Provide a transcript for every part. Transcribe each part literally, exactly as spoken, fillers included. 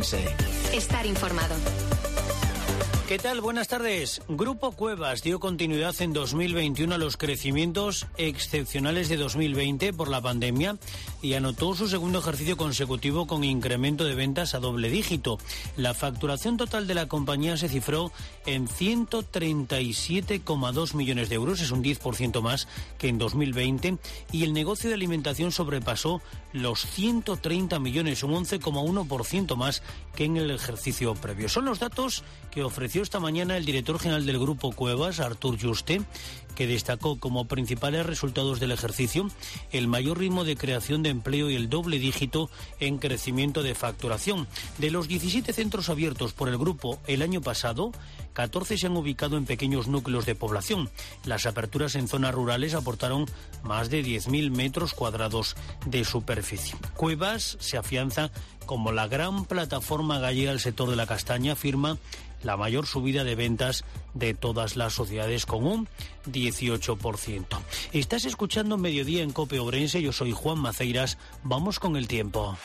Ourense. Estar informado. ¿Qué tal? Buenas tardes. Grupo Cuevas dio continuidad en dos mil veintiuno a los crecimientos excepcionales de dos mil veinte por la pandemia y anotó su segundo ejercicio consecutivo con incremento de ventas a doble dígito. La facturación total de la compañía se cifró en ciento treinta y siete coma dos millones de euros, es un diez por ciento más que en dos mil veinte, y el negocio de alimentación sobrepasó los ciento treinta millones, un once coma uno por ciento más que en el ejercicio previo. Son los datos que ofreció esta mañana el director general del Grupo Cuevas, Artur Juste, que destacó como principales resultados del ejercicio el mayor ritmo de creación de empleo y el doble dígito en crecimiento de facturación. De los diecisiete centros abiertos por el grupo el año pasado, catorce se han ubicado en pequeños núcleos de población. Las aperturas en zonas rurales aportaron más de diez mil metros cuadrados de superficie. Cuevas se afianza como la gran plataforma gallega del sector de la castaña, afirma la mayor subida de ventas de todas las sociedades con un dieciocho por ciento. Estás escuchando Mediodía en COPE Ourense, yo soy Juan Maceiras, vamos con el tiempo.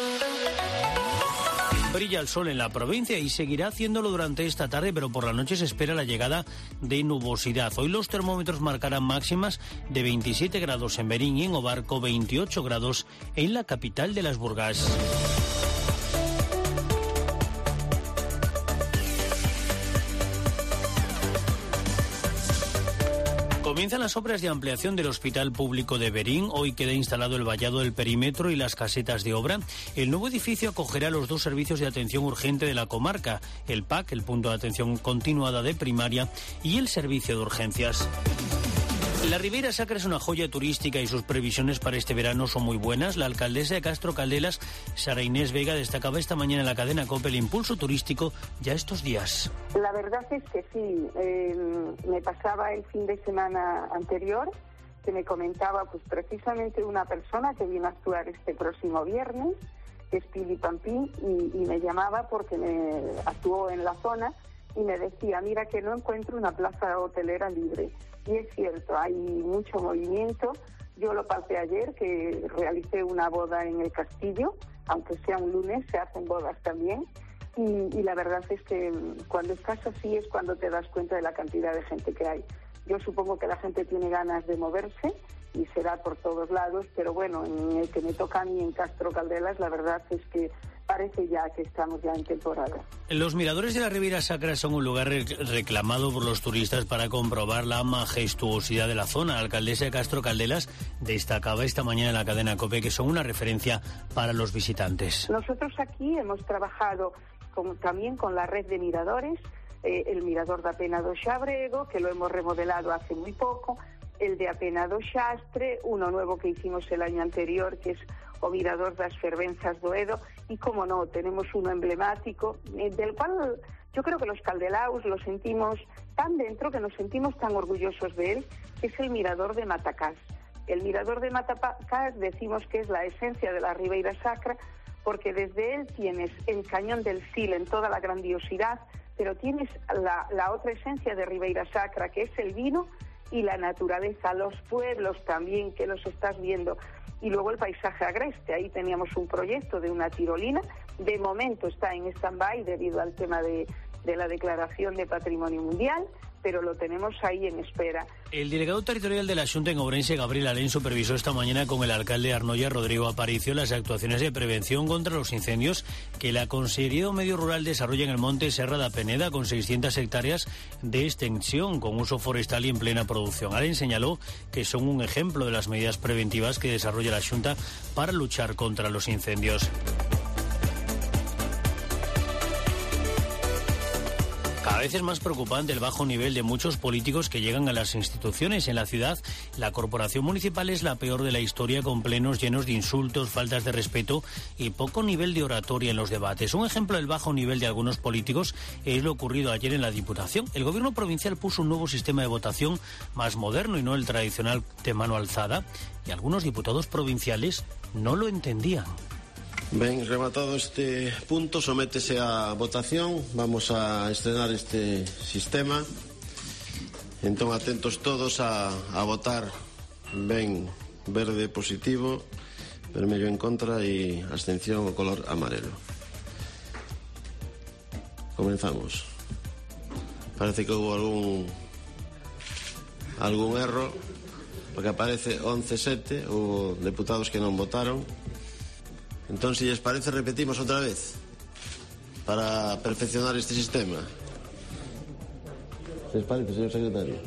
Brilla el sol en la provincia y seguirá haciéndolo durante esta tarde, pero por la noche se espera la llegada de nubosidad. Hoy los termómetros marcarán máximas de veintisiete grados en Berín y en Obarco, veintiocho grados en la capital de las Burgas. Comienzan las obras de ampliación del Hospital Público de Berín. Hoy queda instalado el vallado del perímetro y las casetas de obra. El nuevo edificio acogerá los dos servicios de atención urgente de la comarca, el P A C, el punto de atención continuada de primaria, y el servicio de urgencias. La Ribeira Sacra es una joya turística y sus previsiones para este verano son muy buenas. La alcaldesa de Castro Caldelas, Sara Inés Vega, destacaba esta mañana en la cadena COPE el impulso turístico ya estos días. La verdad es que sí. Eh, me pasaba el fin de semana anterior que me comentaba pues precisamente una persona que viene a actuar este próximo viernes, que es Pili Pampín, y, y me llamaba porque me actuó en la zona y me decía, mira que no encuentro una plaza hotelera libre. Y es cierto, hay mucho movimiento. Yo lo palpé ayer, que realicé una boda en el Castillo, aunque sea un lunes, se hacen bodas también. Y, y la verdad es que cuando estás así es cuando te das cuenta de la cantidad de gente que hay. Yo supongo que la gente tiene ganas de moverse y será por todos lados, pero bueno, en el que me toca a mí en Castro Caldelas, la verdad es que parece ya que estamos ya en temporada. Los miradores de la Ribeira Sacra son un lugar reclamado por los turistas para comprobar la majestuosidad de la zona. La alcaldesa de Castro Caldelas destacaba esta mañana en la cadena COPE que son una referencia para los visitantes. Nosotros aquí hemos trabajado con, también con la red de miradores, eh, el mirador de Apenado Xabrego, que lo hemos remodelado hace muy poco, el de Apenado Xastre, uno nuevo que hicimos el año anterior, que es o Mirador das Fervenzas do Edo, y como no, tenemos uno emblemático, eh, del cual yo creo que los caldelaos lo sentimos tan dentro, que nos sentimos tan orgullosos de él, que es el Mirador de Matacás. El Mirador de Matacás decimos que es la esencia de la Ribeira Sacra, porque desde él tienes el Cañón del Sil en toda la grandiosidad, pero tienes la, la otra esencia de Ribeira Sacra, que es el vino y la naturaleza, los pueblos también, que los estás viendo. Y luego el paisaje agreste, ahí teníamos un proyecto de una tirolina, de momento está en stand-by debido al tema de, de la declaración de Patrimonio Mundial, pero lo tenemos ahí en espera. El delegado territorial de la Xunta en Ourense, Gabriel Alén, supervisó esta mañana con el alcalde de Arnoia, Rodrigo Aparicio, las actuaciones de prevención contra los incendios que la Consellería de Medio Rural desarrolla en el monte Serra da Peneda, con seiscientas hectáreas de extensión, con uso forestal y en plena producción. Alén señaló que son un ejemplo de las medidas preventivas que desarrolla la Xunta para luchar contra los incendios. Cada vez es más preocupante el bajo nivel de muchos políticos que llegan a las instituciones. En la ciudad, la corporación municipal es la peor de la historia, con plenos llenos de insultos, faltas de respeto y poco nivel de oratoria en los debates. Un ejemplo del bajo nivel de algunos políticos es lo ocurrido ayer en la Diputación. El gobierno provincial puso un nuevo sistema de votación más moderno y no el tradicional de mano alzada, y algunos diputados provinciales no lo entendían. Ben, rematado este punto, sométese a votación. Vamos a estrenar este sistema. Entón, atentos todos a, a votar. Ben, verde positivo, vermello en contra e abstención o color amarelo. comenzamos. Parece que hubo algún algún erro, porque aparece once sete, hubo deputados que non votaron. Entón, se lles parece, repetimos outra vez para perfeccionar este sistema. Se les parece, señor secretario?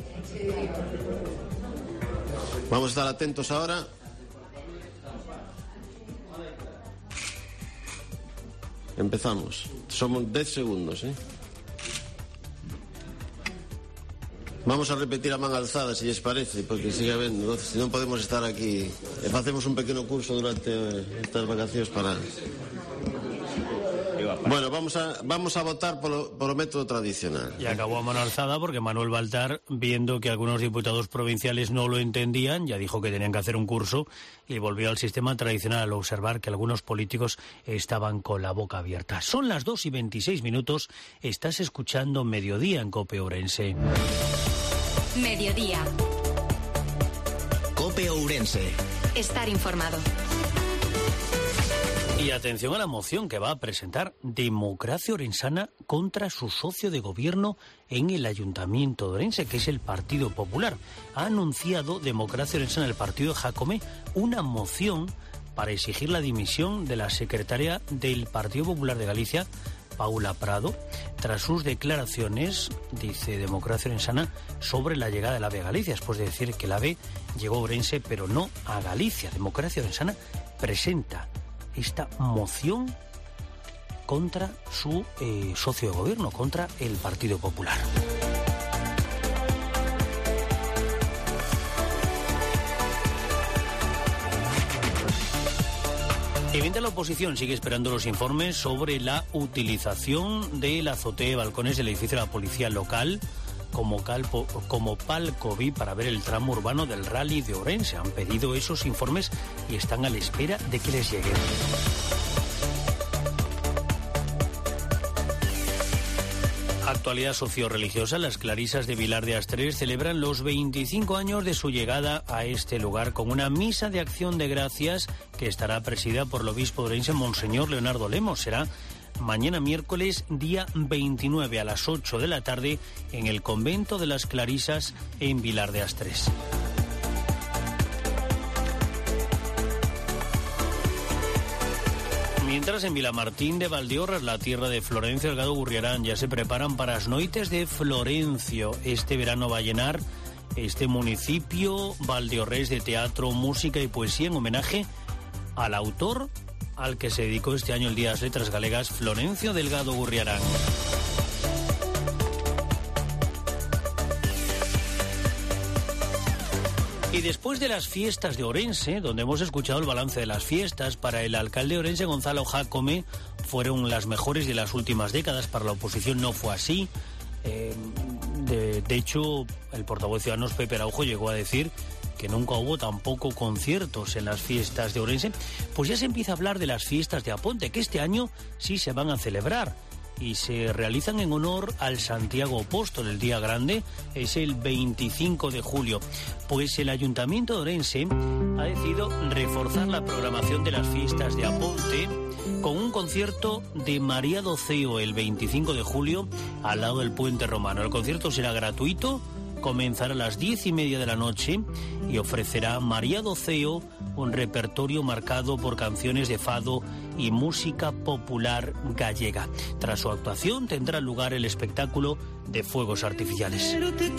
Vamos a estar atentos ahora. Empezamos. Somos dez segundos, ¿eh? Vamos a repetir a man alzada, se lles parece, porque sigue habendo, se non podemos estar aquí. E facemos un pequeno curso durante estas vacacións para... Bueno, vamos a, vamos a votar polo, polo método tradicional. Y acabó a mano alzada porque Manuel Baltar, viendo que algunos diputados provinciales no lo entendían, ya dijo que tenían que hacer un curso y volvió al sistema tradicional al observar que algunos políticos estaban con la boca abierta. Son las dos y veintiséis minutos, estás escuchando Mediodía en COPE Ourense. Mediodía. COPE Ourense. Estar informado. Y atención a la moción que va a presentar Democracia Orensana contra su socio de gobierno en el Ayuntamiento de Ourense, que es el Partido Popular. Ha anunciado Democracia Orensana, el partido de Jacome, una moción para exigir la dimisión de la secretaria del Partido Popular de Galicia, Paula Prado, tras sus declaraciones, dice Democracia Orensana, sobre la llegada del AVE a Galicia, después de decir que el AVE llegó a Ourense, pero no a Galicia. Democracia Orensana presenta esta moción contra su eh, socio de gobierno, contra el Partido Popular. Y mientras la oposición sigue esperando los informes sobre la utilización de la azotea de balcones del edificio de la policía local como, calpo, como palco V I P para ver el tramo urbano del Rally de Ourense. Han pedido esos informes y están a la espera de que les lleguen. Actualidad socio-religiosa. Las clarisas de Vilar de Astres celebran los veinticinco años de su llegada a este lugar con una misa de acción de gracias que estará presidida por el obispo de Ourense, Monseñor Leonardo Lemos. Será mañana miércoles, día veintinueve, a las ocho de la tarde, en el convento de las Clarisas en Vilar de Astres. Mientras en Vilamartín de Valdeorras, la tierra de Florencio Delgado Gurriarán, ya se preparan para las noites de Florencio. Este verano va a llenar este municipio valdeorrés de teatro, música y poesía en homenaje al autor al que se dedicó este año el Día de las Letras Galegas, Florencio Delgado Gurriarán. Y después de las fiestas de Ourense, donde hemos escuchado el balance de las fiestas, para el alcalde de Ourense, Gonzalo Jacome, fueron las mejores de las últimas décadas. Para la oposición no fue así. Eh, de, de hecho, el portavoz de Ciudadanos, Pepe Araujo, llegó a decir que nunca hubo tampoco conciertos en las fiestas de Ourense. Pues ya se empieza a hablar de las fiestas de Aponte, que este año sí se van a celebrar y se realizan en honor al Santiago Apóstol. El día grande es el veinticinco de julio. Pues el Ayuntamiento de Ourense ha decidido reforzar la programación de las fiestas de Aponte con un concierto de María Doceo el veinticinco de julio al lado del Puente Romano. El concierto será gratuito, comenzará a las diez y media de la noche y ofrecerá María Doceo un repertorio marcado por canciones de fado y música popular gallega. Tras su actuación tendrá lugar el espectáculo de fuegos artificiales.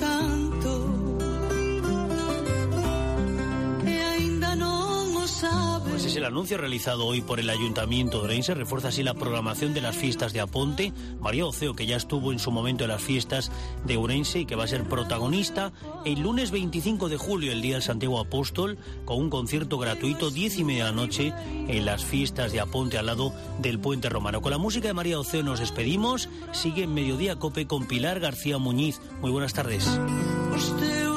Pues es el anuncio realizado hoy por el Ayuntamiento de Ourense. Refuerza así la programación de las fiestas de Aponte. María Doceo, que ya estuvo en su momento en las fiestas de Ourense y que va a ser protagonista el lunes veinticinco de julio, el día del Santiago Apóstol, con un concierto gratuito, diez y media de la noche, en las fiestas de Aponte al lado del Puente Romano. Con la música de María Doceo nos despedimos. Sigue en Mediodía Cope con Pilar García Muñiz. Muy buenas tardes.